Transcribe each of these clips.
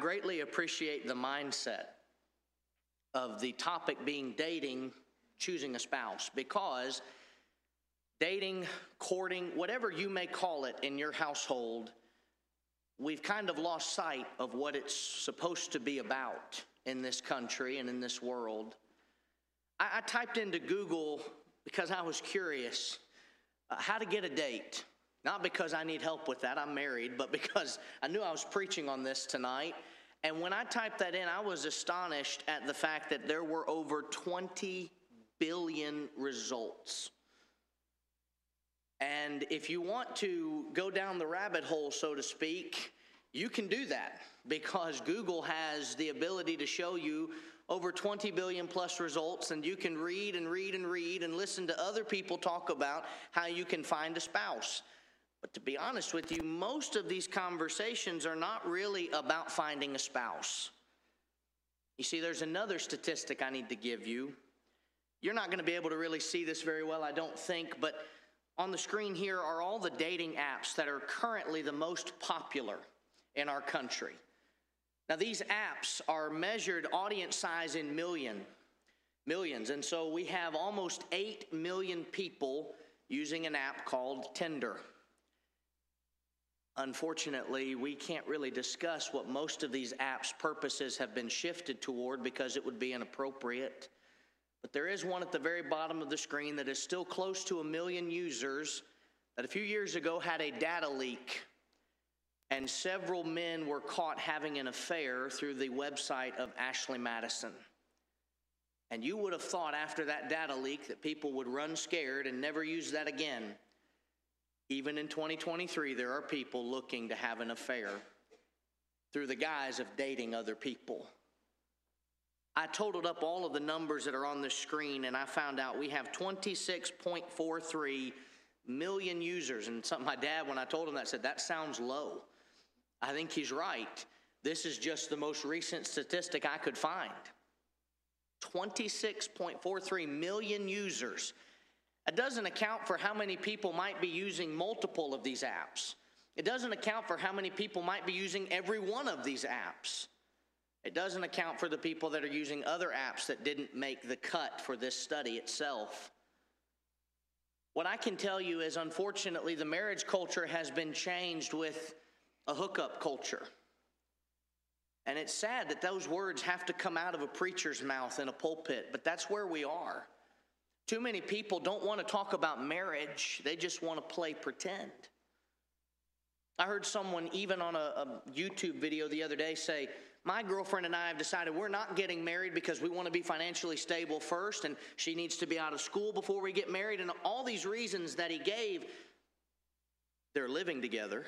greatly appreciate the mindset of the topic being dating, choosing a spouse, because dating, courting, whatever you may call it in your household, we've kind of lost sight of what it's supposed to be about in this country and in this world. I typed into Google because I was curious how to get a date. Not because I need help with that, I'm married, but because I knew I was preaching on this tonight. And when I typed that in, I was astonished at the fact that there were over 20 billion results. And if you want to go down the rabbit hole, so to speak, you can do that because Google has the ability to show you over 20 billion plus results, and you can read and read and read and listen to other people talk about how you can find a spouse. But to be honest with you, most of these conversations are not really about finding a spouse. You see, there's another statistic I need to give you. You're not going to be able to really see this very well, I don't think, but on the screen here are all the dating apps that are currently the most popular in our country. Now, these apps are measured audience size in millions, and so we have almost 8 million people using an app called Tinder. Unfortunately, we can't really discuss what most of these apps' purposes have been shifted toward because it would be inappropriate. But there is one at the very bottom of the screen that is still close to 1 million users that a few years ago had a data leak, and several men were caught having an affair through the website of Ashley Madison. And you would have thought after that data leak that people would run scared and never use that again. Even in 2023, there are people looking to have an affair through the guise of dating other people. I totaled up all of the numbers that are on the screen, and I found out we have 26.43 million users. And something my dad, when I told him that, said, that sounds low. I think he's right. This is just the most recent statistic I could find. 26.43 million users. It doesn't account for how many people might be using multiple of these apps. It doesn't account for how many people might be using every one of these apps. It doesn't account for the people that are using other apps that didn't make the cut for this study itself. What I can tell you is, unfortunately, the marriage culture has been changed with a hookup culture. And it's sad that those words have to come out of a preacher's mouth in a pulpit, but that's where we are. Too many people don't want to talk about marriage. They just want to play pretend. I heard someone even on a YouTube video the other day say, my girlfriend and I have decided we're not getting married because we want to be financially stable first, and she needs to be out of school before we get married. And all these reasons that he gave, they're living together.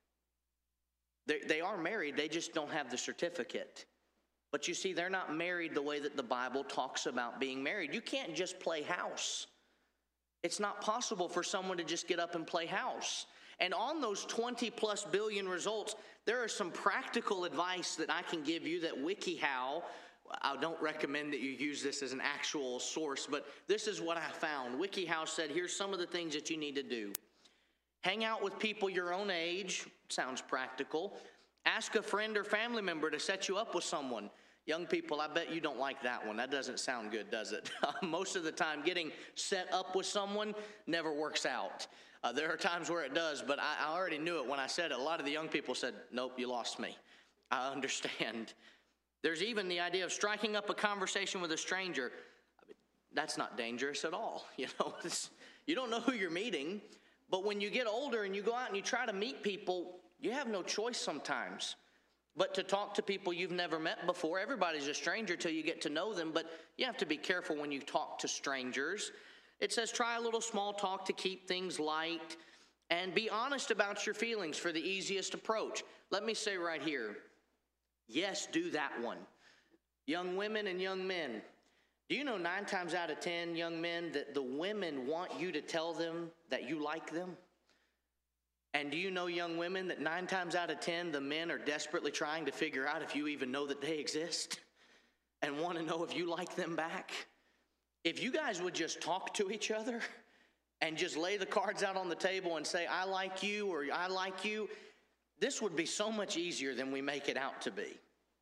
They are married, they just don't have the certificate. But you see, they're not married the way that the Bible talks about being married. You can't just play house. It's not possible for someone to just get up and play house. And on those 20 plus billion results, there are some practical advice that I can give you that WikiHow, I don't recommend that you use this as an actual source, but this is what I found. WikiHow said, here's some of the things that you need to do. Hang out with people your own age, sounds practical. Ask a friend or family member to set you up with someone. Young people, I bet you don't like that one. That doesn't sound good, does it? Most of the time, getting set up with someone never works out. There are times where it does, but I already knew it when I said it. A lot of the young people said, nope, you lost me. I understand. There's even the idea of striking up a conversation with a stranger. That's not dangerous at all. You don't know who you're meeting, but when you get older and you go out and you try to meet people, you have no choice sometimes but to talk to people you've never met before. Everybody's a stranger till you get to know them, but you have to be careful when you talk to strangers. It says try a little small talk to keep things light and be honest about your feelings for the easiest approach. Let me say right here, yes, do that one. Young women and young men, do you know 9 times out of 10 young men that the women want you to tell them that you like them? And do you know, young women, that 9 times out of 10, the men are desperately trying to figure out if you even know that they exist and want to know if you like them back? If you guys would just talk to each other and just lay the cards out on the table and say, I like you or I like you, this would be so much easier than we make it out to be.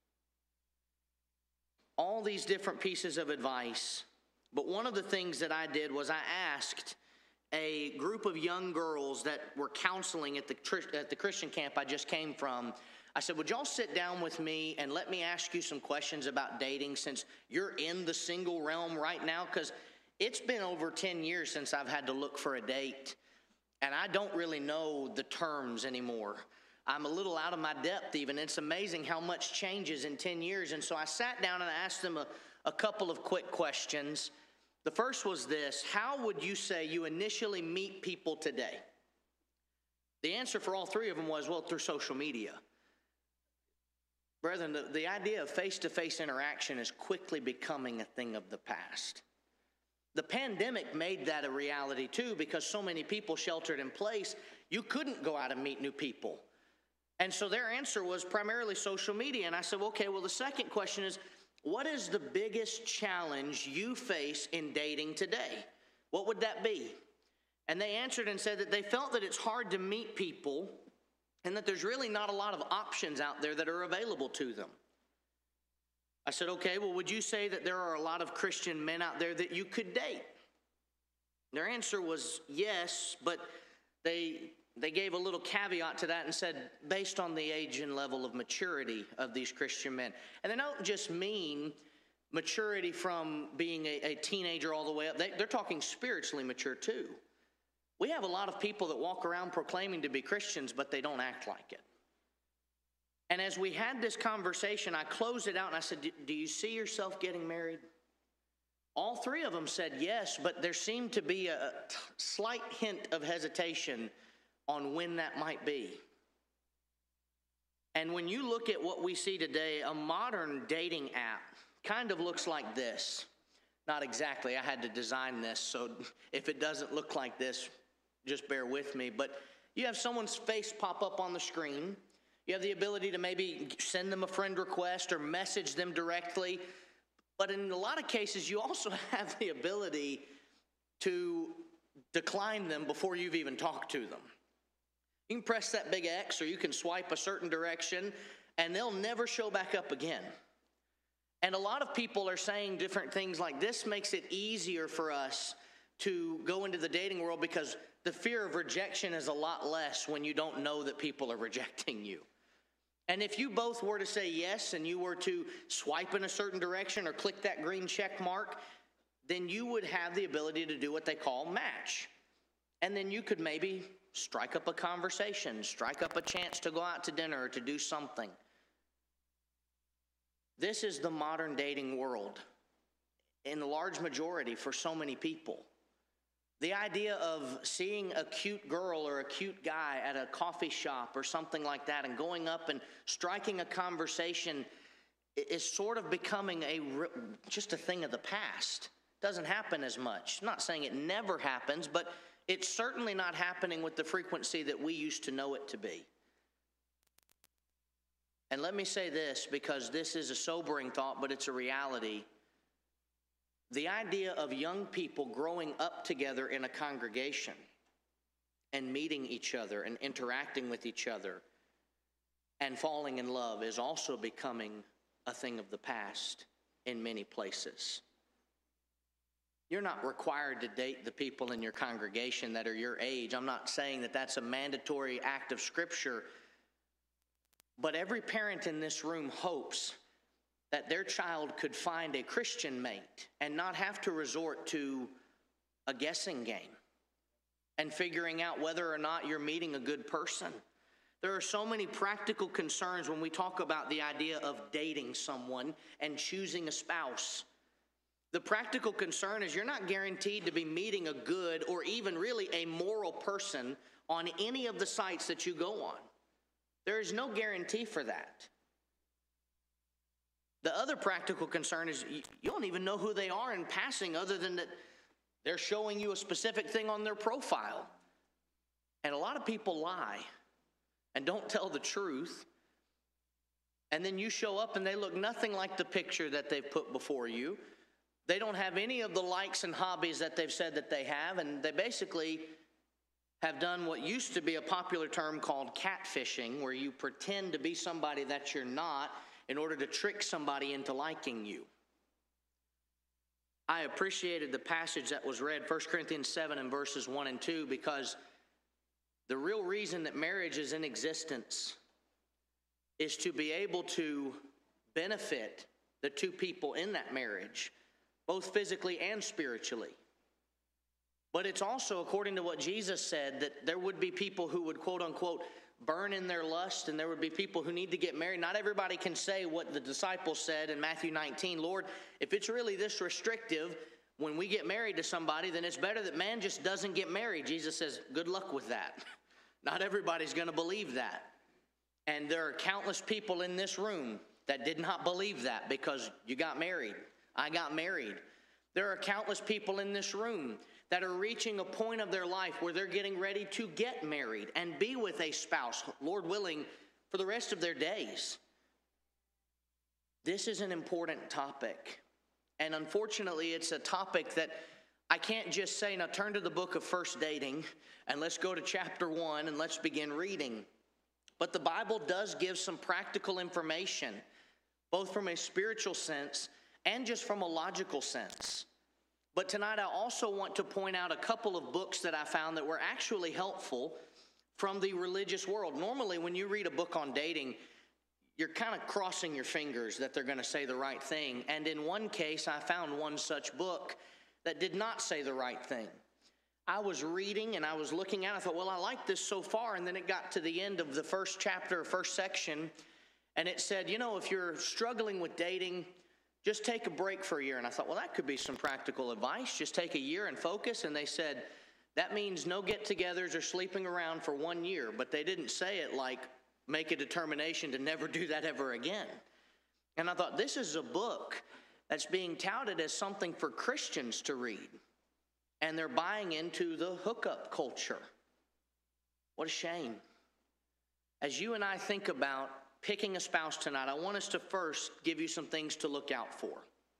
all these different pieces of advice. But one of the things that I did was I asked a group of young girls that were counseling at the Christian camp I just came from. I said, would y'all sit down with me and let me ask you some questions about dating since you're in the single realm right now? Because it's been over 10 years since I've had to look for a date, and I don't really know the terms anymore. I'm a little out of my depth even. It's amazing how much changes in 10 years. And so I sat down and I asked them a couple of quick questions. The first was this: how would you say you initially meet people today? The answer for all three of them was, well, through social media. Brethren, the idea of face-to-face interaction is quickly becoming a thing of the past. The pandemic made that a reality too, because so many people sheltered in place, you couldn't go out and meet new people. And so their answer was primarily social media. And I said, okay, well, the second question is, what is the biggest challenge you face in dating today? What would that be? And they answered and said that they felt that it's hard to meet people and that there's really not a lot of options out there that are available to them. I said, okay, well, would you say that there are a lot of Christian men out there that you could date? Their answer was yes, but they gave a little caveat to that and said, based on the age and level of maturity of these Christian men. And they don't just mean maturity from being a teenager all the way up. They're talking spiritually mature too. We have a lot of people that walk around proclaiming to be Christians, but they don't act like it. And as we had this conversation, I closed it out and I said, do you see yourself getting married? All three of them said yes, but there seemed to be a slight hint of hesitation on when that might be. And when you look at what we see today, a modern dating app kind of looks like this. Not exactly, I had to design this, so if it doesn't look like this, just bear with me. But you have someone's face pop up on the screen. You have the ability to maybe send them a friend request or message them directly. But in a lot of cases, you also have the ability to decline them before you've even talked to them. You can press that big X, or you can swipe a certain direction, and they'll never show back up again. And a lot of people are saying different things like this makes it easier for us to go into the dating world because the fear of rejection is a lot less when you don't know that people are rejecting you. And if you both were to say yes and you were to swipe in a certain direction or click that green check mark, then you would have the ability to do what they call match. And then you could maybe strike up a conversation, strike up a chance to go out to dinner or to do something. This is the modern dating world in a large majority for so many people. The idea of seeing a cute girl or a cute guy at a coffee shop or something like that and going up and striking a conversation is sort of becoming just a thing of the past. Doesn't happen as much. I'm not saying it never happens, but it's certainly not happening with the frequency that we used to know it to be. And let me say this, because this is a sobering thought, but it's a reality. The idea of young people growing up together in a congregation and meeting each other and interacting with each other and falling in love is also becoming a thing of the past in many places. You're not required to date the people in your congregation that are your age. I'm not saying that that's a mandatory act of Scripture, but every parent in this room hopes that their child could find a Christian mate and not have to resort to a guessing game and figuring out whether or not you're meeting a good person. There are so many practical concerns when we talk about the idea of dating someone and choosing a spouse. The practical concern is you're not guaranteed to be meeting a good or even really a moral person on any of the sites that you go on. There is no guarantee for that. The other practical concern is you don't even know who they are in passing other than that they're showing you a specific thing on their profile. And a lot of people lie and don't tell the truth. And then you show up and they look nothing like the picture that they've put before you. They don't have any of the likes and hobbies that they've said that they have. And they basically have done what used to be a popular term called catfishing, where you pretend to be somebody that you're not in order to trick somebody into liking you. I appreciated the passage that was read, 1 Corinthians 7 and verses 1 and 2, because the real reason that marriage is in existence is to be able to benefit the two people in that marriage, both physically and spiritually. But it's also, according to what Jesus said, that there would be people who would, quote unquote, burn in their lust, and there would be people who need to get married. Not everybody can say what the disciples said in Matthew 19, Lord, if it's really this restrictive, when we get married to somebody, then it's better that man just doesn't get married. Jesus says, good luck with that. Not everybody's going to believe that. And there are countless people in this room that did not believe that because you got married. I got married. There are countless people in this room that are reaching a point of their life where they're getting ready to get married and be with a spouse, Lord willing, for the rest of their days. This is an important topic. And unfortunately, it's a topic that I can't just say, now turn to the book of First Dating and let's go to chapter 1 and let's begin reading. But the Bible does give some practical information, both from a spiritual sense and just from a logical sense. But tonight I also want to point out a couple of books that I found that were actually helpful from the religious world. Normally when you read a book on dating, you're kind of crossing your fingers that they're going to say the right thing. And in one case, I found one such book that did not say the right thing. I was reading and I was looking at it. I thought, well, I like this so far. And then it got to the end of the first chapter, first section, and it said, you know, if you're struggling with dating, just take a break for a year. And I thought, well, that could be some practical advice. Just take a year and focus. And they said, that means no get-togethers or sleeping around for 1 year. But they didn't say it like, make a determination to never do that ever again. And I thought, this is a book that's being touted as something for Christians to read. And they're buying into the hookup culture. What a shame. As you and I think about picking a spouse tonight, I want us to first give you some things to look out for.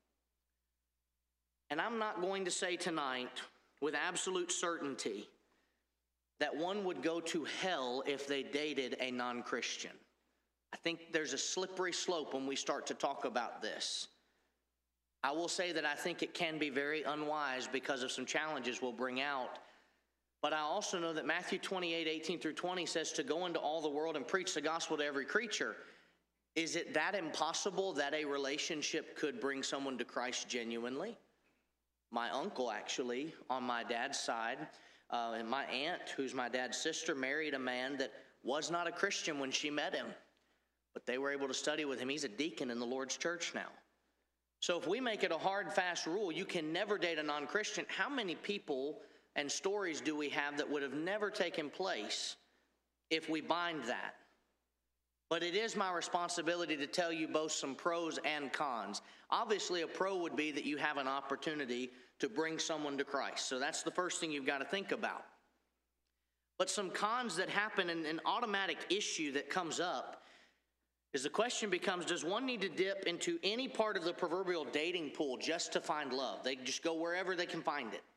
And I'm not going to say tonight with absolute certainty that one would go to hell if they dated a non-Christian. I think there's a slippery slope when we start to talk about this. I will say that I think it can be very unwise because of some challenges we'll bring out. But I also know that Matthew 28:18-20 says to go into all the world and preach the gospel to every creature. Is it that impossible that a relationship could bring someone to Christ genuinely? My uncle, actually, on my dad's side, and my aunt, who's my dad's sister, married a man that was not a Christian when she met him. But they were able to study with him. He's a deacon in the Lord's church now. So if we make it a hard, fast rule, you can never date a non-Christian, how many people and stories do we have that would have never taken place if we bind that? But it is my responsibility to tell you both some pros and cons. Obviously, a pro would be that you have an opportunity to bring someone to Christ. So that's the first thing you've got to think about. But some cons that happen, and an automatic issue that comes up, is the question becomes, does one need to dip into any part of the proverbial dating pool just to find love? They just go wherever they can find it.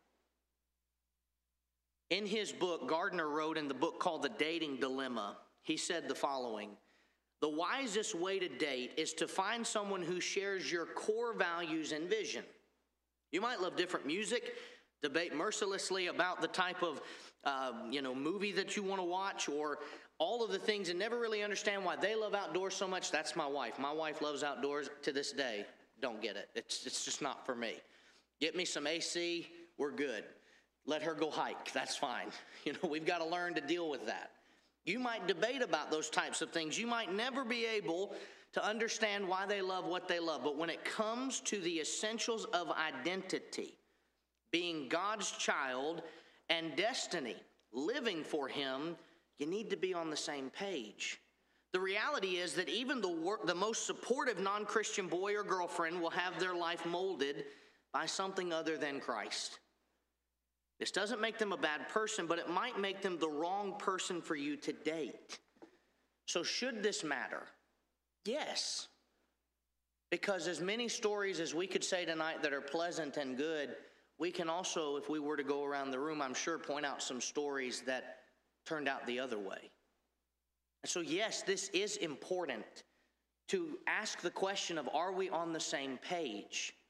In his book, Gardner wrote in the book called The Dating Dilemma, he said the following: the wisest way to date is to find someone who shares your core values and vision. You might love different music, debate mercilessly about the type of movie that you want to watch, or all of the things, and never really understand why they love outdoors so much. That's my wife. My wife loves outdoors to this day. Don't get it. It's just not for me. Get me some AC, we're good. Let her go hike, that's fine. We've got to learn to deal with that. You might debate about those types of things. You might never be able to understand why they love what they love. But when it comes to the essentials of identity, being God's child and destiny, living for Him, you need to be on the same page. The reality is that even the most supportive non-Christian boy or girlfriend will have their life molded by something other than Christ. This doesn't make them a bad person, but it might make them the wrong person for you to date. So should this matter? Yes. Because as many stories as we could say tonight that are pleasant and good, we can also, if we were to go around the room, I'm sure, point out some stories that turned out the other way. And so yes, this is important to ask the question of, are we on the same page?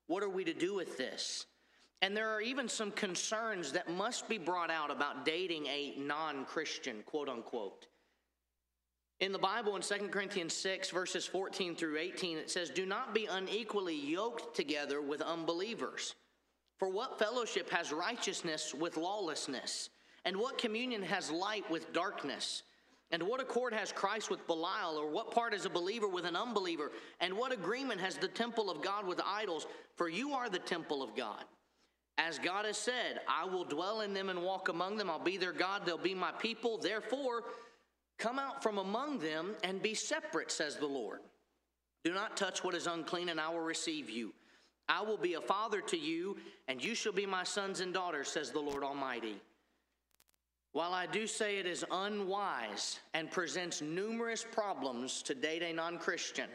What are we to do with this? And there are even some concerns that must be brought out about dating a non-Christian, quote unquote. In the Bible, in 2 Corinthians 6, verses 14 through 18, it says, "Do not be unequally yoked together with unbelievers. For what fellowship has righteousness with lawlessness? And what communion has light with darkness? And what accord has Christ with Belial? Or what part is a believer with an unbeliever? And what agreement has the temple of God with idols? For you are the temple of God. As God has said, I will dwell in them and walk among them. I'll be their God, they'll be my people. Therefore, come out from among them and be separate, says the Lord. Do not touch what is unclean, and I will receive you. I will be a father to you, and you shall be my sons and daughters, says the Lord Almighty. While I do say it is unwise and presents numerous problems to date a non-Christian,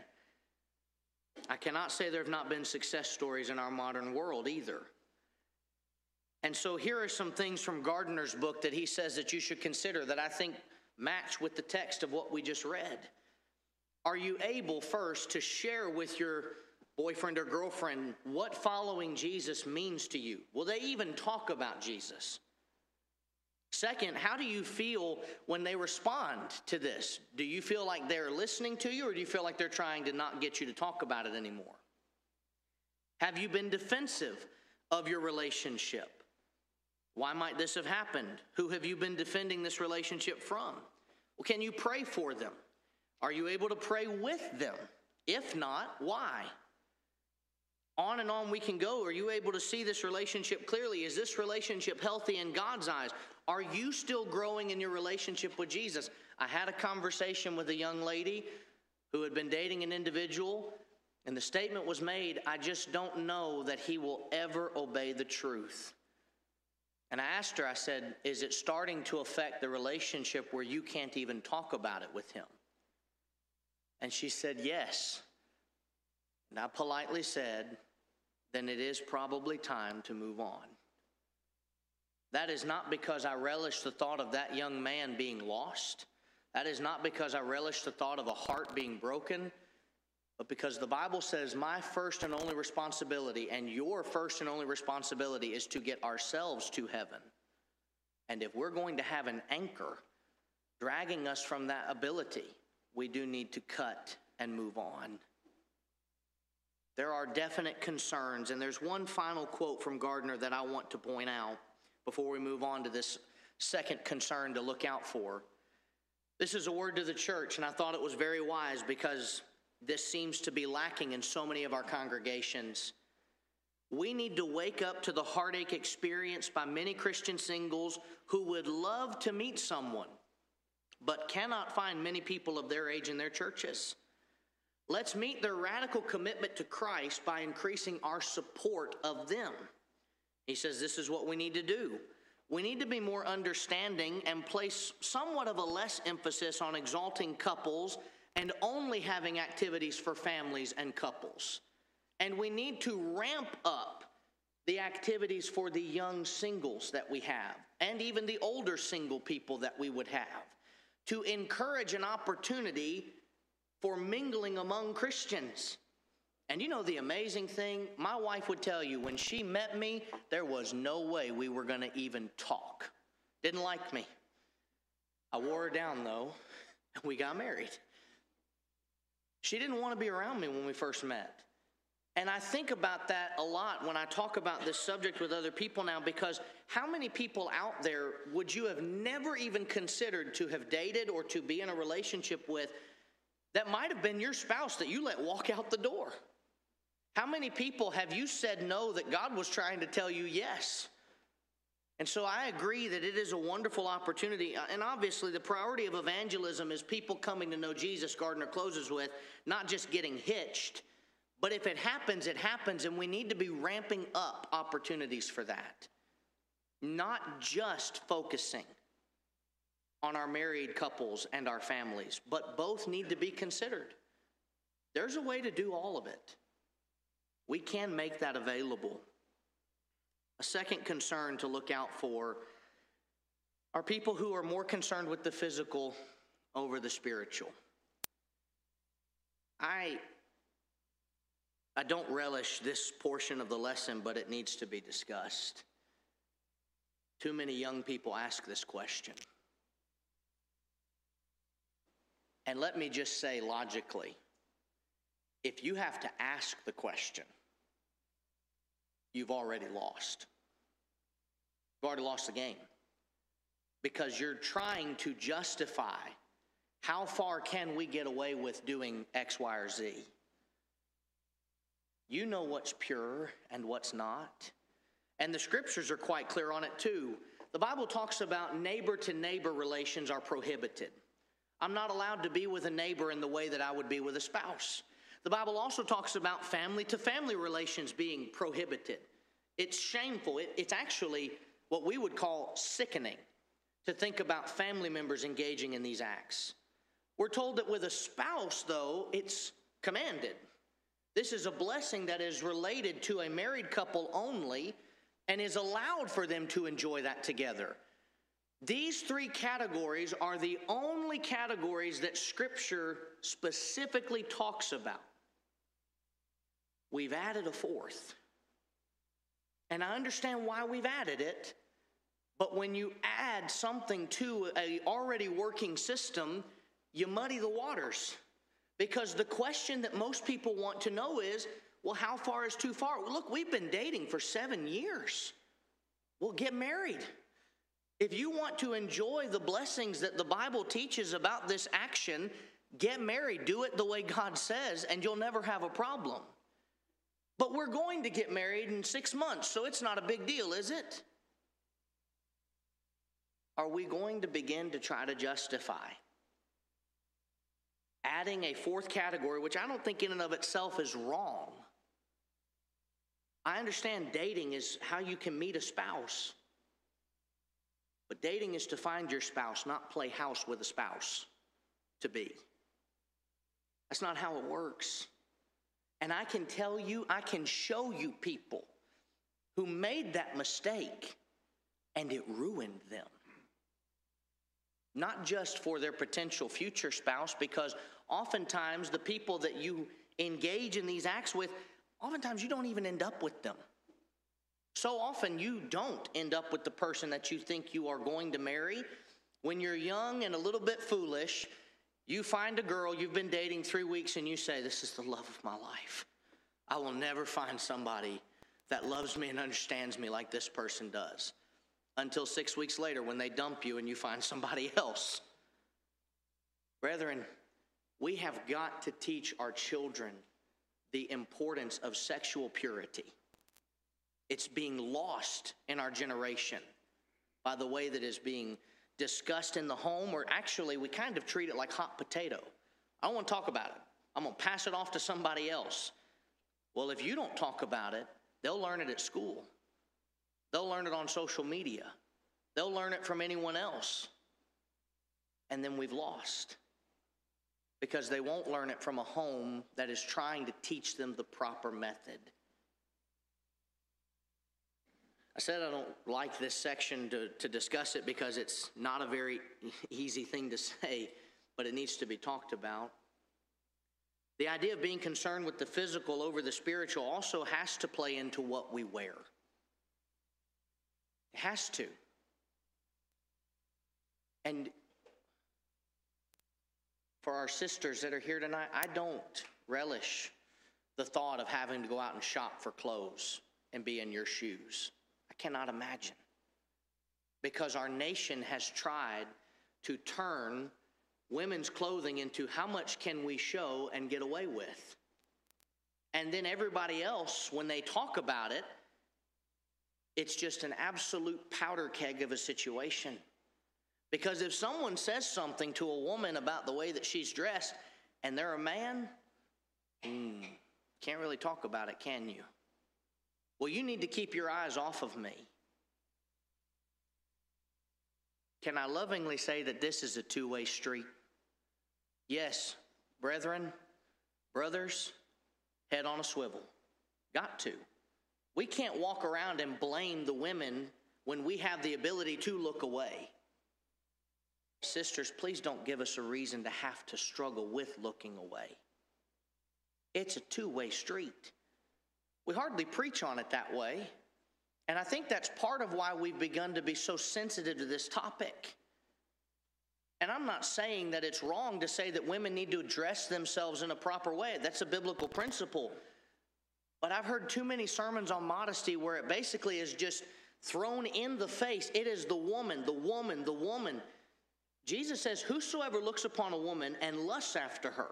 I cannot say there have not been success stories in our modern world either. And so here are some things from Gardner's book that he says that you should consider that I think match with the text of what we just read. Are you able first to share with your boyfriend or girlfriend what following Jesus means to you? Will they even talk about Jesus? Second, how do you feel when they respond to this? Do you feel like they're listening to you, or do you feel like they're trying to not get you to talk about it anymore? Have you been defensive of your relationship? Why might this have happened? Who have you been defending this relationship from? Well, can you pray for them? Are you able to pray with them? If not, why? On and on we can go. Are you able to see this relationship clearly? Is this relationship healthy in God's eyes? Are you still growing in your relationship with Jesus? I had a conversation with a young lady who had been dating an individual, and the statement was made, I just don't know that he will ever obey the truth. And I asked her, I said, is it starting to affect the relationship where you can't even talk about it with him? And she said, yes. And I politely said, then it is probably time to move on. That is not because I relish the thought of that young man being lost. That is not because I relish the thought of a heart being broken, but because the Bible says my first and only responsibility and your first and only responsibility is to get ourselves to heaven. And if we're going to have an anchor dragging us from that ability, we do need to cut and move on. There are definite concerns, and there's one final quote from Gardner that I want to point out before we move on to this second concern to look out for. This is a word to the church, and I thought it was very wise because this seems to be lacking in so many of our congregations. We need to wake up to the heartache experienced by many Christian singles who would love to meet someone, but cannot find many people of their age in their churches. Let's meet their radical commitment to Christ by increasing our support of them. He says this is what we need to do. We need to be more understanding and place somewhat of a less emphasis on exalting couples and only having activities for families and couples. And we need to ramp up the activities for the young singles that we have, and even the older single people that we would have, to encourage an opportunity for mingling among Christians. And you know the amazing thing? My wife would tell you, when she met me, there was no way we were going to even talk. Didn't like me. I wore her down, though, and we got married. She didn't want to be around me when we first met. And I think about that a lot when I talk about this subject with other people now, because how many people out there would you have never even considered to have dated or to be in a relationship with that might have been your spouse that you let walk out the door? How many people have you said no that God was trying to tell you yes? And so I agree that it is a wonderful opportunity. And obviously the priority of evangelism is people coming to know Jesus, Gardner closes with, not just getting hitched. But if it happens, it happens, and we need to be ramping up opportunities for that. Not just focusing on our married couples and our families, but both need to be considered. There's a way to do all of it. We can make that available. A second concern to look out for are people who are more concerned with the physical over the spiritual. I I don't relish this portion of the lesson, but it needs to be discussed. Too many young people ask this question. And let me just say logically, if you have to ask the question, you've already lost. You've already lost the game. Because you're trying to justify how far can we get away with doing X, Y, or Z. You know what's pure and what's not. And the scriptures are quite clear on it too. The Bible talks about neighbor to neighbor relations are prohibited. I'm not allowed to be with a neighbor in the way that I would be with a spouse. The Bible also talks about family to family relations being prohibited. It's shameful. It's actually what we would call sickening to think about family members engaging in these acts. We're told that with a spouse, though, it's commanded. This is a blessing that is related to a married couple only and is allowed for them to enjoy that together. These three categories are the only categories that Scripture specifically talks about. We've added a fourth. And I understand why we've added it, but when you add something to an already working system, you muddy the waters. Because the question that most people want to know is, well, how far is too far? Well, look, we've been dating for 7 years. Well, get married. If you want to enjoy the blessings that the Bible teaches about this action, get married. Do it the way God says, and you'll never have a problem. But we're going to get married in 6 months, so it's not a big deal, is it? Are we going to begin to try to justify adding a fourth category, which I don't think in and of itself is wrong? I understand dating is how you can meet a spouse. But dating is to find your spouse, not play house with a spouse to be. That's not how it works. And I can tell you, I can show you people who made that mistake and it ruined them. Not just for their potential future spouse, because oftentimes the people that you engage in these acts with, oftentimes you don't even end up with them. So often you don't end up with the person that you think you are going to marry. When you're young and a little bit foolish, you find a girl you've been dating 3 weeks and you say, this is the love of my life. I will never find somebody that loves me and understands me like this person does. Until 6 weeks later when they dump you and you find somebody else. Brethren, we have got to teach our children the importance of sexual purity. It's being lost in our generation by the way that is being discussed in the home, or actually we kind of treat it like hot potato. I don't want to talk about it. I'm going to pass it off to somebody else. Well, if you don't talk about it, they'll learn it at school. They'll learn it on social media. They'll learn it from anyone else. And then we've lost. Because they won't learn it from a home that is trying to teach them the proper method. I said I don't like this section to discuss it because it's not a very easy thing to say, but it needs to be talked about. The idea of being concerned with the physical over the spiritual also has to play into what we wear. It has to. And for our sisters that are here tonight, I don't relish the thought of having to go out and shop for clothes and be in your shoes. I cannot imagine. Because our nation has tried to turn women's clothing into how much can we show and get away with. And then everybody else, when they talk about it, it's just an absolute powder keg of a situation. Because if someone says something to a woman about the way that she's dressed and they're a man, can't really talk about it, can you? Well, you need to keep your eyes off of me. Can I lovingly say that this is a two-way street? Yes, brethren, brothers, head on a swivel. Got to. We can't walk around and blame the women when we have the ability to look away. Sisters, please don't give us a reason to have to struggle with looking away. It's a two-way street. We hardly preach on it that way. And I think that's part of why we've begun to be so sensitive to this topic. And I'm not saying that it's wrong to say that women need to dress themselves in a proper way. That's a biblical principle. But I've heard too many sermons on modesty where it basically is just thrown in the face. It is the woman, the woman, the woman. Jesus says, whosoever looks upon a woman and lusts after her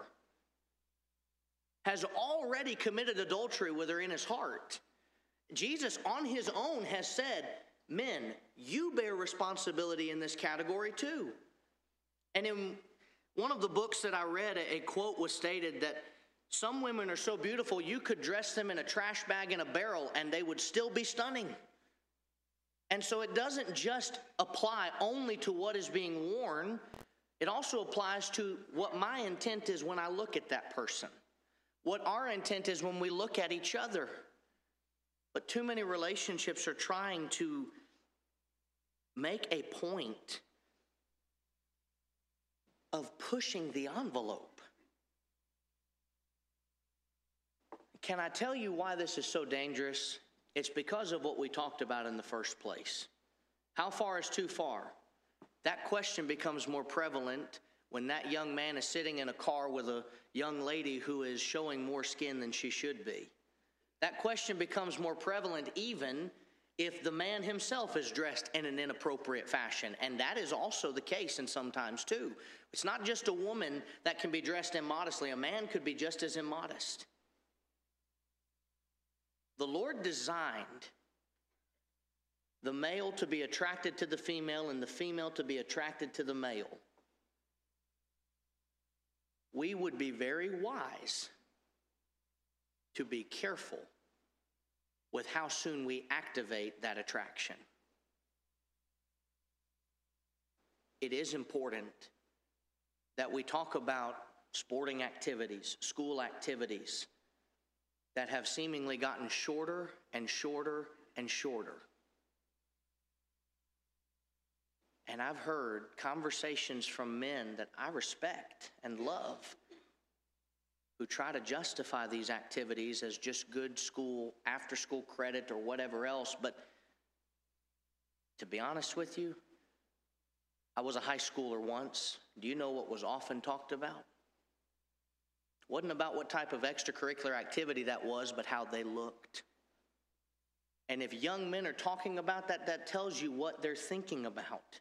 has already committed adultery with her in his heart. Jesus on his own has said, men, you bear responsibility in this category too. And in one of the books that I read, a quote was stated that some women are so beautiful you could dress them in a trash bag in a barrel and they would still be stunning. And so it doesn't just apply only to what is being worn. It also applies to what my intent is when I look at that person. What our intent is when we look at each other. But too many relationships are trying to make a point of pushing the envelope. Can I tell you why this is so dangerous? It's because of what we talked about in the first place. How far is too far? That question becomes more prevalent when that young man is sitting in a car with a young lady who is showing more skin than she should be. That question becomes more prevalent even if the man himself is dressed in an inappropriate fashion. And that is also the case and sometimes too. It's not just a woman that can be dressed immodestly. A man could be just as immodest. The Lord designed the male to be attracted to the female and the female to be attracted to the male. We would be very wise to be careful with how soon we activate that attraction. It is important that we talk about sporting activities, school activities that have seemingly gotten shorter and shorter and shorter. And I've heard conversations from men that I respect and love who try to justify these activities as just good school, after school credit or whatever else. But to be honest with you, I was a high schooler once. Do you know what was often talked about? It wasn't about what type of extracurricular activity that was, but how they looked. And if young men are talking about that, that tells you what they're thinking about.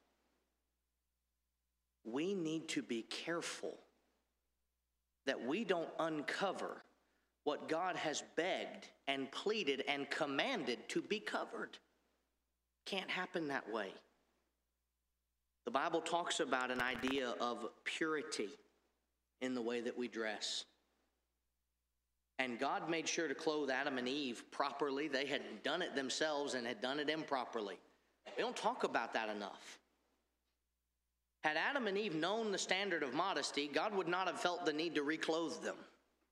We need to be careful that we don't uncover what God has begged and pleaded and commanded to be covered. Can't happen that way. The Bible talks about an idea of purity in the way that we dress. And God made sure to clothe Adam and Eve properly. They had done it themselves and had done it improperly. We don't talk about that enough. Had Adam and Eve known the standard of modesty, God would not have felt the need to reclothe them.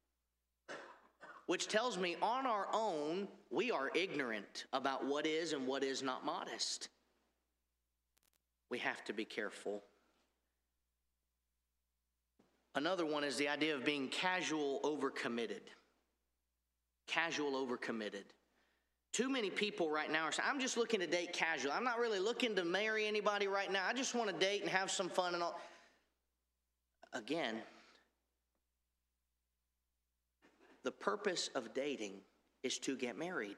Which tells me on our own, we are ignorant about what is and what is not modest. We have to be careful. Another one is the idea of being casual overcommitted. Casual overcommitted. Too many people right now are saying, I'm just looking to date casual. I'm not really looking to marry anybody right now. I just want to date and have some fun and all. Again, the purpose of dating is to get married.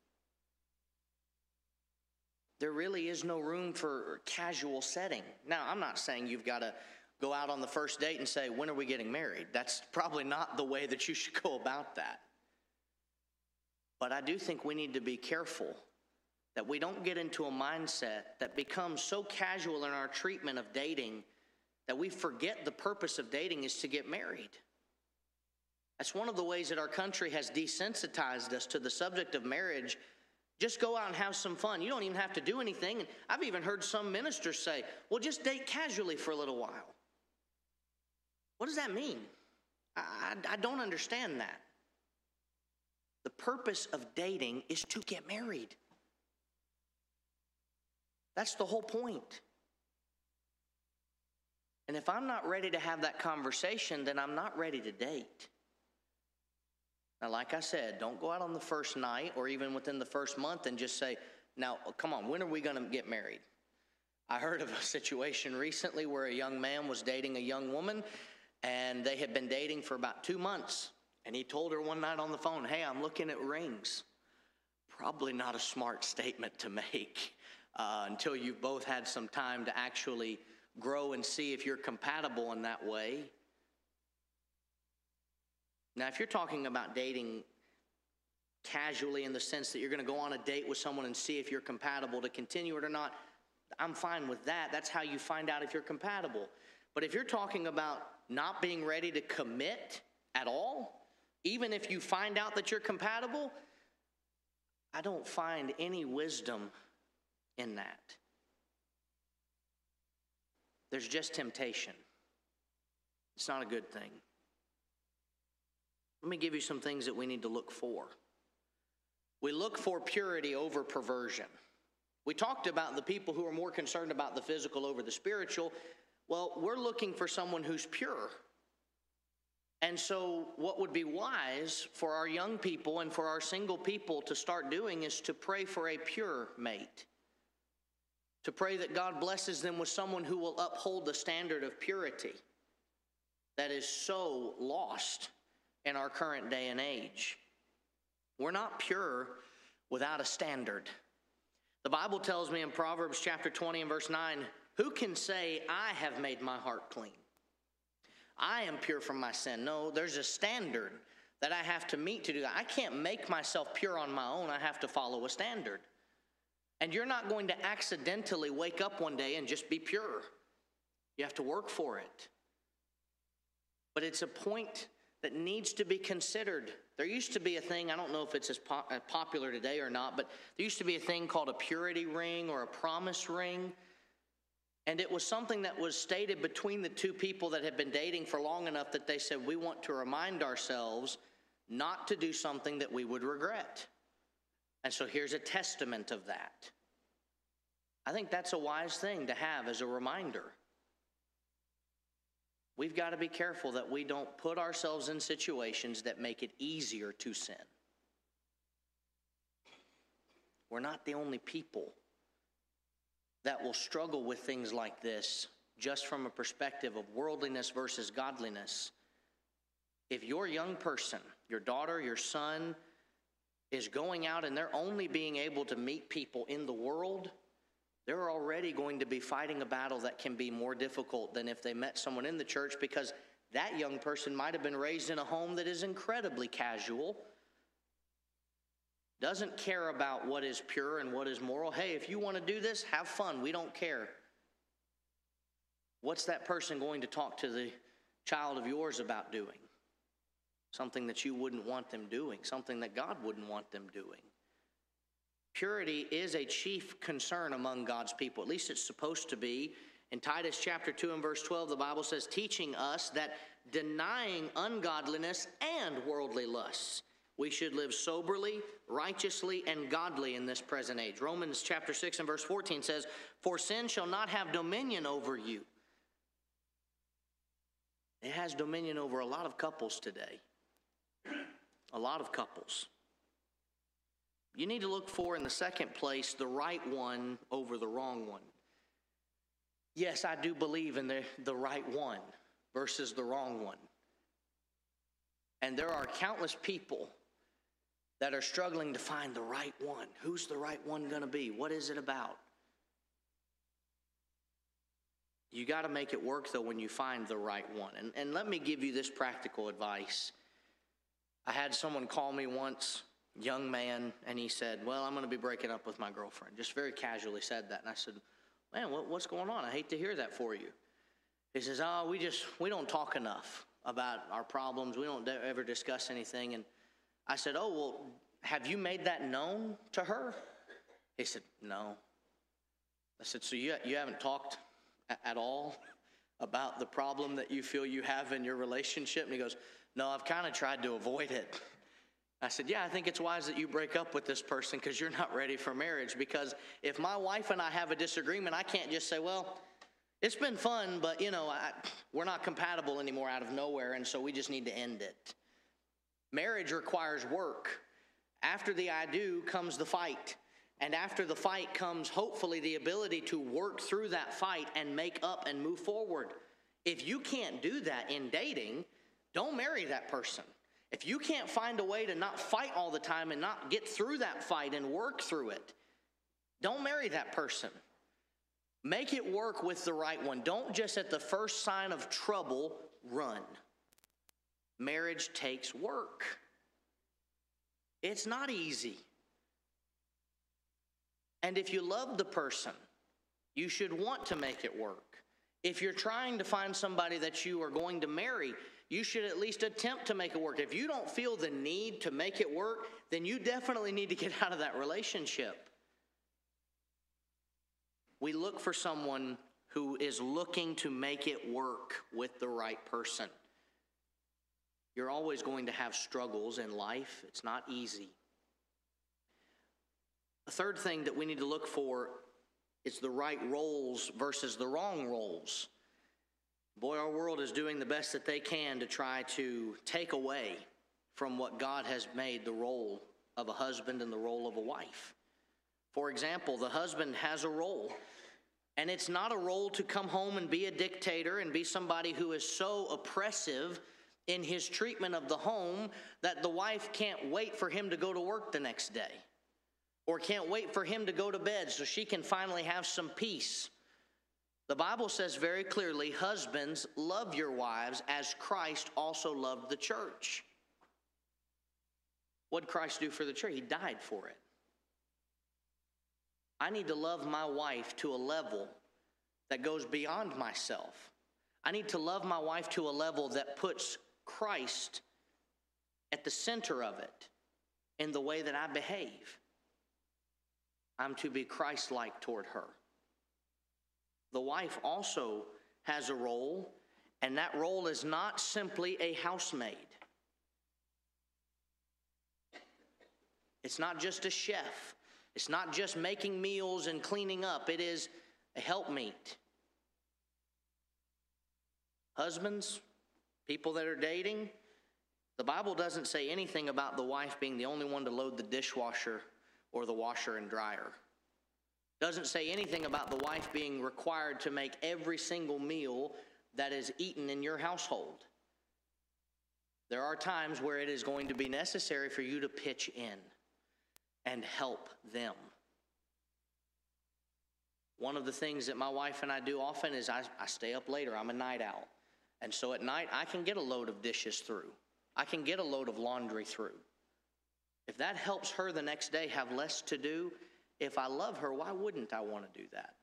There really is no room for casual setting. Now, I'm not saying you've got to go out on the first date and say, when are we getting married? That's probably not the way that you should go about that. But I do think we need to be careful that we don't get into a mindset that becomes so casual in our treatment of dating that we forget the purpose of dating is to get married. That's one of the ways that our country has desensitized us to the subject of marriage. Just go out and have some fun. You don't even have to do anything. And I've even heard some ministers say, well, just date casually for a little while. What does that mean? I don't understand that. The purpose of dating is to get married. That's the whole point. And if I'm not ready to have that conversation, then I'm not ready to date. Now, like I said, don't go out on the first night or even within the first month and just say, now, come on, when are we going to get married? I heard of a situation recently where a young man was dating a young woman, and they had been dating for about 2 months. And he told her one night on the phone, hey, I'm looking at rings. Probably not a smart statement to make until you've both had some time to actually grow and see if you're compatible in that way. Now, if you're talking about dating casually in the sense that you're going to go on a date with someone and see if you're compatible to continue it or not, I'm fine with that. That's how you find out if you're compatible. But if you're talking about not being ready to commit at all, even if you find out that you're compatible, I don't find any wisdom in that. There's just temptation. It's not a good thing. Let me give you some things that we need to look for. We look for purity over perversion. We talked about the people who are more concerned about the physical over the spiritual. Well, we're looking for someone who's pure. And so what would be wise for our young people and for our single people to start doing is to pray for a pure mate. To pray that God blesses them with someone who will uphold the standard of purity that is so lost in our current day and age. We're not pure without a standard. The Bible tells me in Proverbs chapter 20 and verse 9, who can say, I have made my heart clean? I am pure from my sin. No, there's a standard that I have to meet to do that. I can't make myself pure on my own. I have to follow a standard. And you're not going to accidentally wake up one day and just be pure. You have to work for it. But it's a point that needs to be considered. There used to be a thing, I don't know if it's as popular today or not, but there used to be a thing called a purity ring or a promise ring. And it was something that was stated between the two people that had been dating for long enough that they said, we want to remind ourselves not to do something that we would regret. And so here's a testament of that. I think that's a wise thing to have as a reminder. We've got to be careful that we don't put ourselves in situations that make it easier to sin. We're not the only people that will struggle with things like this just from a perspective of worldliness versus godliness. If your young person, your daughter, your son, is going out and they're only being able to meet people in the world, they're already going to be fighting a battle that can be more difficult than if they met someone in the church, because that young person might have been raised in a home that is incredibly casual, doesn't care about what is pure and what is moral. Hey, if you want to do this, have fun. We don't care. What's that person going to talk to the child of yours about doing? Something that you wouldn't want them doing, something that God wouldn't want them doing. Purity is a chief concern among God's people. At least it's supposed to be. In Titus chapter 2 and verse 12, the Bible says, teaching us that denying ungodliness and worldly lusts, we should live soberly, righteously, and godly in this present age. Romans chapter 6 and verse 14 says, for sin shall not have dominion over you. It has dominion over a lot of couples today. A lot of couples. You need to look for, in the second place, the right one over the wrong one. Yes, I do believe in the right one versus the wrong one. And there are countless people that are struggling to find the right one. Who's the right one going to be? What is it about? You got to make it work, though, when you find the right one. And let me give you this practical advice. I had someone call me once, young man, and he said, well, I'm going to be breaking up with my girlfriend. Just very casually said that. And I said, man, what's going on? I hate to hear that for you. He says, oh, we don't talk enough about our problems. We don't ever discuss anything. And I said, oh, well, have you made that known to her? He said, no. I said, so you haven't talked at all about the problem that you feel you have in your relationship? And he goes, no, I've kind of tried to avoid it. I said, yeah, I think it's wise that you break up with this person because you're not ready for marriage. Because if my wife and I have a disagreement, I can't just say, well, it's been fun, but, we're not compatible anymore out of nowhere, and so we just need to end it. Marriage requires work. After the I do comes the fight. And after the fight comes, hopefully, the ability to work through that fight and make up and move forward. If you can't do that in dating, don't marry that person. If you can't find a way to not fight all the time and not get through that fight and work through it, don't marry that person. Make it work with the right one. Don't just at the first sign of trouble, run. Marriage takes work. It's not easy. And if you love the person, you should want to make it work. If you're trying to find somebody that you are going to marry, you should at least attempt to make it work. If you don't feel the need to make it work, then you definitely need to get out of that relationship. We look for someone who is looking to make it work with the right person. You're always going to have struggles in life. It's not easy. The third thing that we need to look for is the right roles versus the wrong roles. Boy, our world is doing the best that they can to try to take away from what God has made the role of a husband and the role of a wife. For example, the husband has a role, and it's not a role to come home and be a dictator and be somebody who is so oppressive in his treatment of the home that the wife can't wait for him to go to work the next day, or can't wait for him to go to bed so she can finally have some peace. The Bible says very clearly, husbands, love your wives as Christ also loved the church. What did Christ do for the church? He died for it. I need to love my wife to a level that goes beyond myself. I need to love my wife to a level that puts Christ at the center of it in the way that I behave. I'm to be Christ-like toward her. The wife also has a role, and that role is not simply a housemaid. It's not just a chef. It's not just making meals and cleaning up. It is a helpmeet. Husbands, people that are dating, the Bible doesn't say anything about the wife being the only one to load the dishwasher or the washer and dryer. Doesn't say anything about the wife being required to make every single meal that is eaten in your household. There are times where it is going to be necessary for you to pitch in and help them. One of the things that my wife and I do often is I stay up later. I'm a night owl. And so at night, I can get a load of dishes through. I can get a load of laundry through. If that helps her the next day have less to do, if I love her, why wouldn't I want to do that?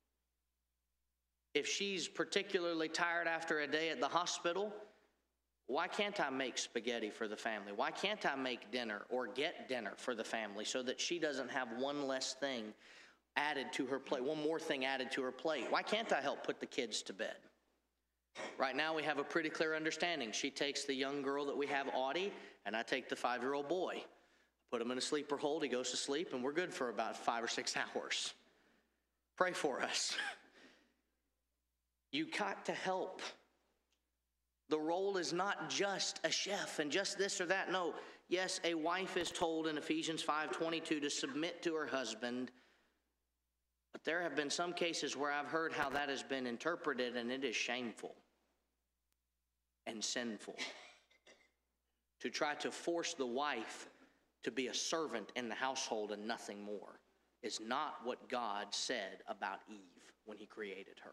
If she's particularly tired after a day at the hospital, why can't I make spaghetti for the family? Why can't I make dinner or get dinner for the family so that she doesn't have one less thing added to her plate, one more thing added to her plate? Why can't I help put the kids to bed? Right now we have a pretty clear understanding. She takes the young girl that we have, Audie, and I take the 5-year-old boy. Put him in a sleeper hold, he goes to sleep, and we're good for about 5 or 6 hours. Pray for us. You got to help. The role is not just a chef and just this or that. No, yes, a wife is told in Ephesians 5:22 to submit to her husband, but there have been some cases where I've heard how that has been interpreted, and it is shameful and sinful. To try to force the wife to be a servant in the household and nothing more is not what God said about Eve when he created her.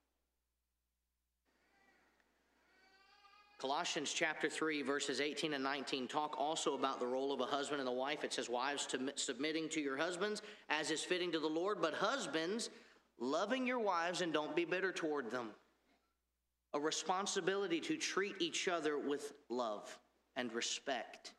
Colossians chapter 3, verses 18 and 19 talk also about the role of a husband and a wife. It says, wives, submitting to your husbands as is fitting to the Lord, but husbands, loving your wives and don't be bitter toward them. A responsibility to treat each other with love and respect.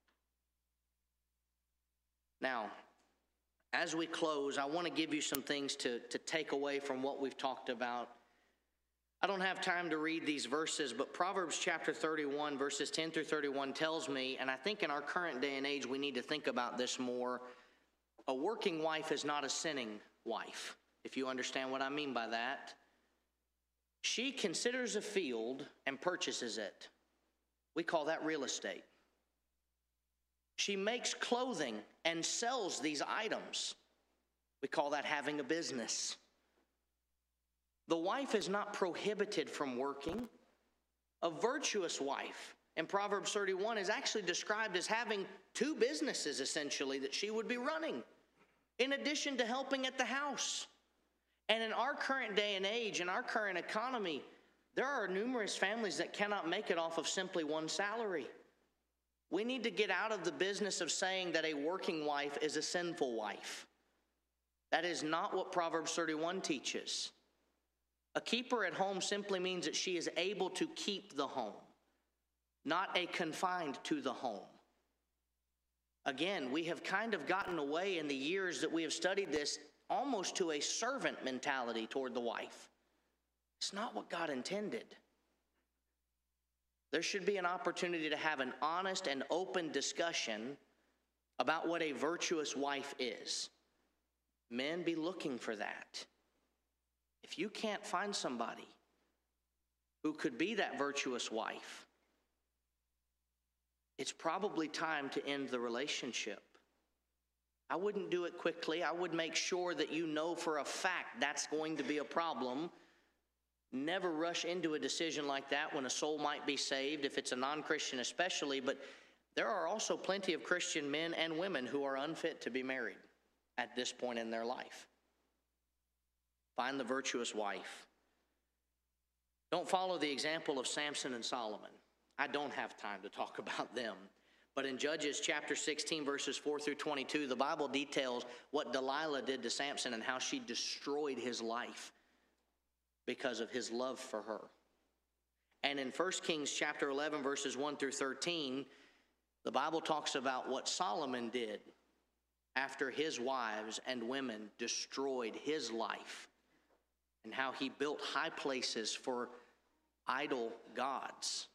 Now, as we close, I want to give you some things to take away from what we've talked about. I don't have time to read these verses, but Proverbs chapter 31, verses 10 through 31 tells me, and I think in our current day and age we need to think about this more, a working wife is not a sinning wife, if you understand what I mean by that. She considers a field and purchases it. We call that real estate. She makes clothing and sells these items. We call that having a business. The wife is not prohibited from working. A virtuous wife in Proverbs 31 is actually described as having two businesses, essentially, that she would be running, in addition to helping at the house. And in our current day and age, in our current economy, there are numerous families that cannot make it off of simply one salary. We need to get out of the business of saying that a working wife is a sinful wife. That is not what Proverbs 31 teaches. A keeper at home simply means that she is able to keep the home, not a confined to the home. Again, we have kind of gotten away in the years that we have studied this almost to a servant mentality toward the wife. It's not what God intended. There should be an opportunity to have an honest and open discussion about what a virtuous wife is. Men, be looking for that. If you can't find somebody who could be that virtuous wife, it's probably time to end the relationship. I wouldn't do it quickly. I would make sure that you know for a fact that's going to be a problem. Never rush into a decision like that when a soul might be saved, if it's a non-Christian especially, but there are also plenty of Christian men and women who are unfit to be married at this point in their life. Find the virtuous wife. Don't follow the example of Samson and Solomon. I don't have time to talk about them. But in Judges chapter 16, verses 4 through 22, the Bible details what Delilah did to Samson and how she destroyed his life because of his love for her. And in 1 Kings chapter 11, verses 1 through 13, the Bible talks about what Solomon did after his wives and women destroyed his life, and how he built high places for idol gods.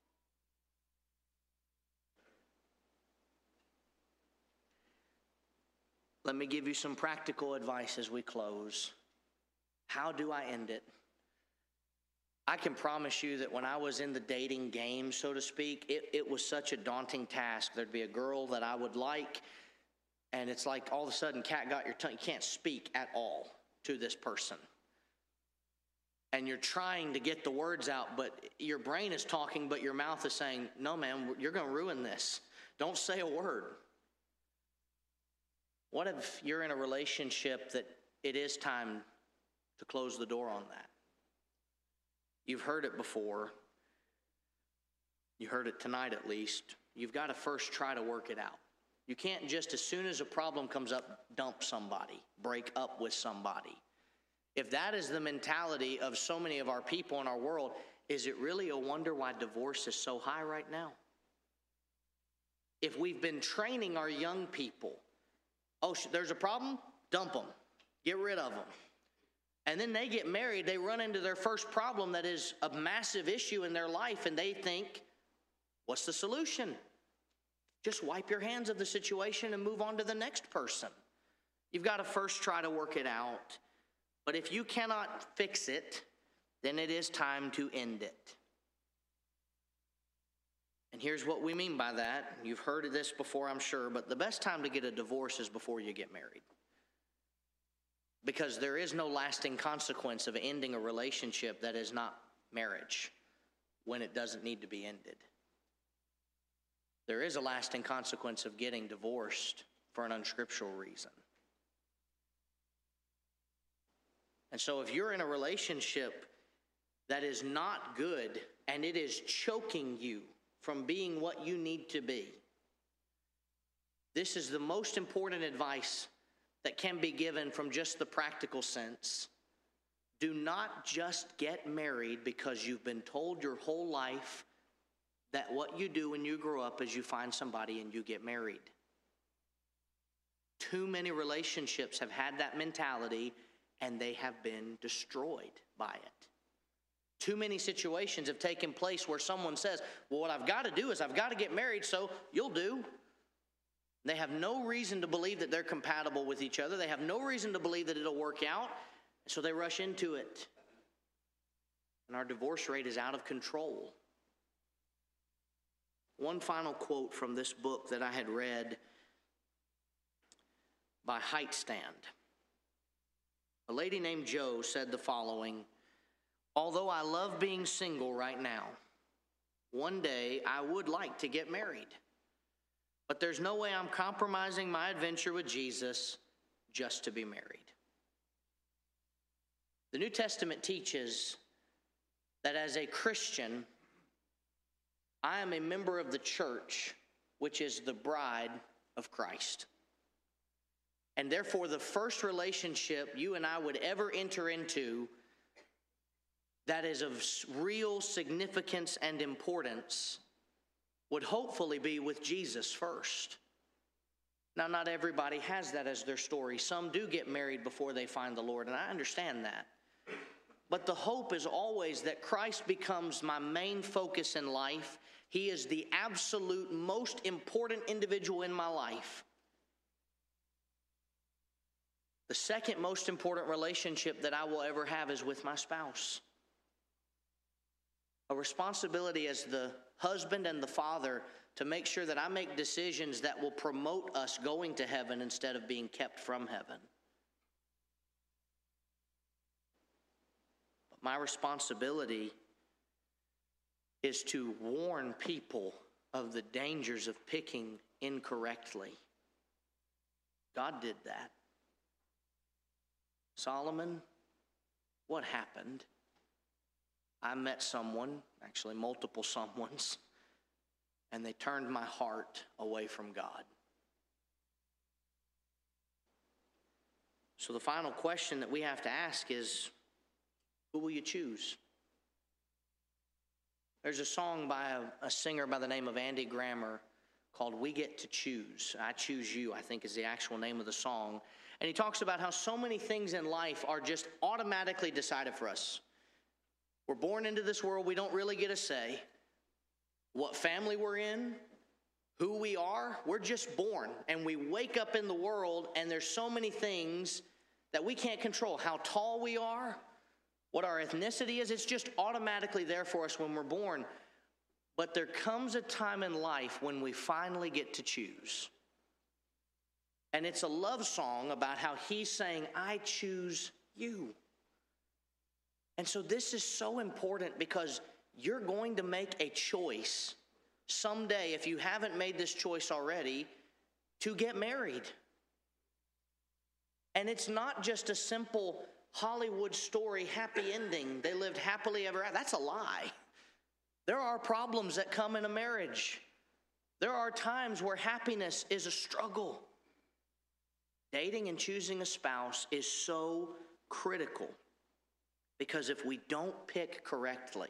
Let me give you some practical advice as we close. How do I end it? I can promise you that when I was in the dating game, so to speak, it was such a daunting task. There'd be a girl that I would like, and it's like all of a sudden, cat got your tongue. You can't speak at all to this person. And you're trying to get the words out, but your brain is talking, but your mouth is saying, no, man, you're going to ruin this. Don't say a word. What if you're in a relationship that it is time to close the door on that? You've heard it before. You heard it tonight at least. You've got to first try to work it out. You can't just, as soon as a problem comes up, dump somebody, break up with somebody. If that is the mentality of so many of our people in our world, is it really a wonder why divorce is so high right now? If we've been training our young people, oh, there's a problem? Dump them. Get rid of them. And then they get married, they run into their first problem that is a massive issue in their life, and they think, what's the solution? Just wipe your hands of the situation and move on to the next person. You've got to first try to work it out. But if you cannot fix it, then it is time to end it. And here's what we mean by that. You've heard of this before, I'm sure, but the best time to get a divorce is before you get married. Because there is no lasting consequence of ending a relationship that is not marriage when it doesn't need to be ended. There is a lasting consequence of getting divorced for an unscriptural reason. And so if you're in a relationship that is not good and it is choking you from being what you need to be, this is the most important advice that can be given from just the practical sense. Do not just get married because you've been told your whole life that what you do when you grow up is you find somebody and you get married. Too many relationships have had that mentality and they have been destroyed by it. Too many situations have taken place where someone says, well, what I've got to do is I've got to get married, so you'll do. They have no reason to believe that they're compatible with each other. They have no reason to believe that it'll work out, so they rush into it. And our divorce rate is out of control. One final quote from this book that I had read by Heightstand. A lady named Jo said the following: although I love being single right now, one day I would like to get married. But there's no way I'm compromising my adventure with Jesus just to be married. The New Testament teaches that as a Christian, I am a member of the church, which is the bride of Christ. And therefore, the first relationship you and I would ever enter into that is of real significance and importance would hopefully be with Jesus first. Now, not everybody has that as their story. Some do get married before they find the Lord, and I understand that. But the hope is always that Christ becomes my main focus in life. He is the absolute most important individual in my life. The second most important relationship that I will ever have is with my spouse. A responsibility as the husband and the father to make sure that I make decisions that will promote us going to heaven instead of being kept from heaven. But my responsibility is to warn people of the dangers of picking incorrectly. God did that. Solomon, what happened? I met someone, actually multiple someones, and they turned my heart away from God. So the final question that we have to ask is, who will you choose? There's a song by a singer by the name of Andy Grammer called "We Get to Choose." I Choose You, I think, is the actual name of the song. And he talks about how so many things in life are just automatically decided for us. We're born into this world, we don't really get a say. What family we're in, who we are, we're just born. And we wake up in the world and there's so many things that we can't control. How tall we are, what our ethnicity is, it's just automatically there for us when we're born. But there comes a time in life when we finally get to choose. And it's a love song about how he's saying, I choose you. And so this is so important because you're going to make a choice someday, if you haven't made this choice already, to get married. And it's not just a simple Hollywood story, happy ending. They lived happily ever after. That's a lie. There are problems that come in a marriage. There are times where happiness is a struggle. Dating and choosing a spouse is so critical because if we don't pick correctly,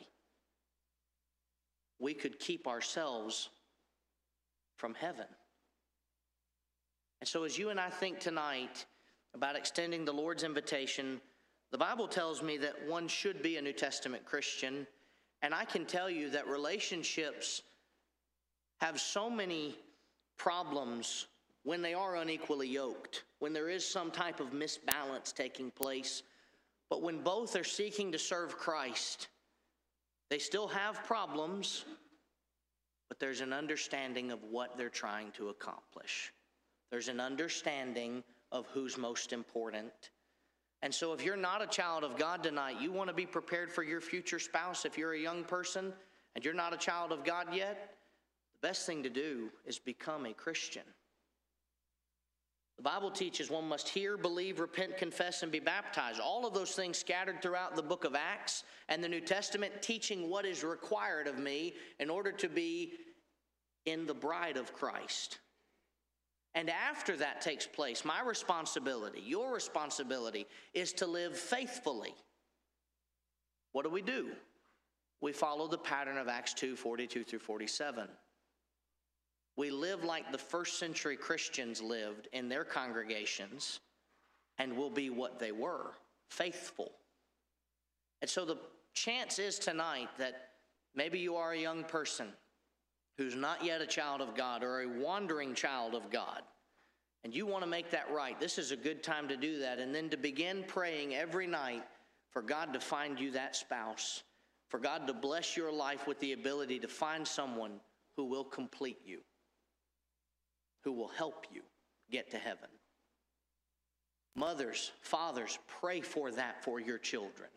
we could keep ourselves from heaven. And so as you and I think tonight about extending the Lord's invitation, the Bible tells me that one should be a New Testament Christian, and I can tell you that relationships have so many problems when they are unequally yoked, when there is some type of misbalance taking place. But when both are seeking to serve Christ, they still have problems, but there's an understanding of what they're trying to accomplish. There's an understanding of who's most important. And so if you're not a child of God tonight, you want to be prepared for your future spouse. If you're a young person and you're not a child of God yet, the best thing to do is become a Christian. The Bible teaches one must hear, believe, repent, confess, and be baptized. All of those things scattered throughout the book of Acts and the New Testament, teaching what is required of me in order to be in the bride of Christ. And after that takes place, my responsibility, your responsibility, is to live faithfully. What do? We follow the pattern of Acts 2:42 through 47. We live like the first century Christians lived in their congregations and will be what they were, faithful. And so the chance is tonight that maybe you are a young person who's not yet a child of God or a wandering child of God, and you want to make that right. This is a good time to do that, and then to begin praying every night for God to find you that spouse, for God to bless your life with the ability to find someone who will complete you, who will help you get to heaven. Mothers, fathers, pray for that for your children.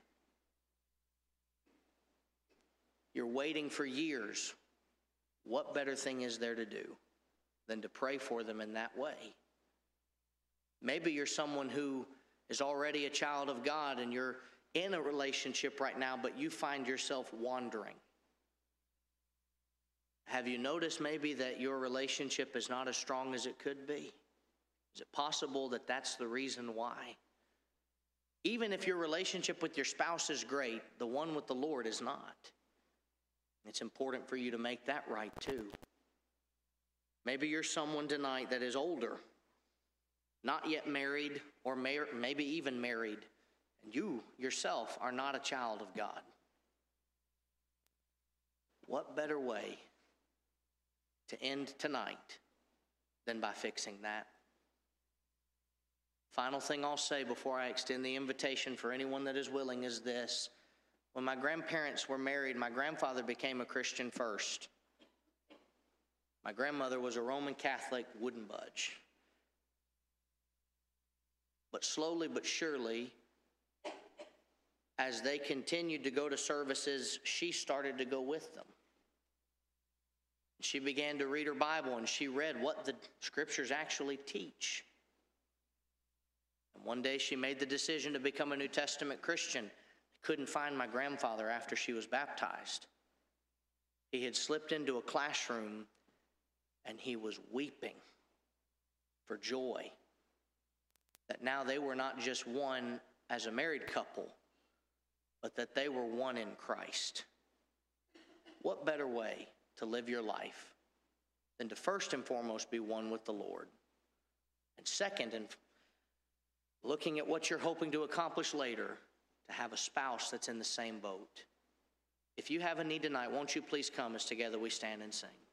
You're waiting for years. What better thing is there to do than to pray for them in that way? Maybe you're someone who is already a child of God and you're in a relationship right now, but you find yourself wandering. Have you noticed maybe that your relationship is not as strong as it could be? Is it possible that that's the reason why? Even if your relationship with your spouse is great, the one with the Lord is not. It's important for you to make that right too. Maybe you're someone tonight that is older, not yet married, or maybe even married, and you yourself are not a child of God. What better way to end tonight than by fixing that? Final thing I'll say before I extend the invitation for anyone that is willing is this. When my grandparents were married, my grandfather became a Christian first. My grandmother was a Roman Catholic, wouldn't budge. But slowly but surely, as they continued to go to services, she started to go with them. She began to read her Bible, and she read what the scriptures actually teach. And one day she made the decision to become a New Testament Christian. Couldn't find my grandfather after she was baptized. He had slipped into a classroom and he was weeping for joy that now they were not just one as a married couple, but that they were one in Christ. What better way to live your life than to first and foremost be one with the Lord? And second, and looking at what you're hoping to accomplish later, to have a spouse that's in the same boat. If you have a need tonight, won't you please come as together we stand and sing.